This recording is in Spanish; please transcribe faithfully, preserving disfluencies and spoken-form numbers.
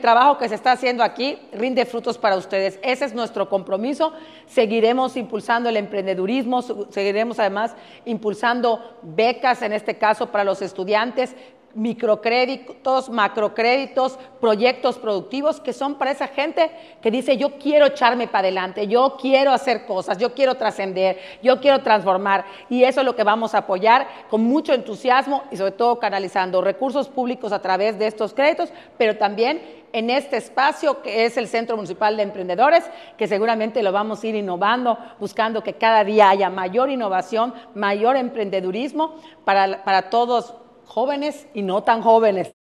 trabajo que se está haciendo aquí rinde frutos para ustedes. Ese es nuestro compromiso. Seguiremos impulsando el emprendedurismo, seguiremos además impulsando becas, en este caso para los estudiantes, microcréditos, macrocréditos, proyectos productivos que son para esa gente que dice yo quiero echarme para adelante, yo quiero hacer cosas, yo quiero trascender, yo quiero transformar, y eso es lo que vamos a apoyar con mucho entusiasmo y sobre todo canalizando recursos públicos a través de estos créditos, pero también en este espacio que es el Centro Municipal de Emprendedores, que seguramente lo vamos a ir innovando, buscando que cada día haya mayor innovación, mayor emprendedurismo para, para todos jóvenes y no tan jóvenes.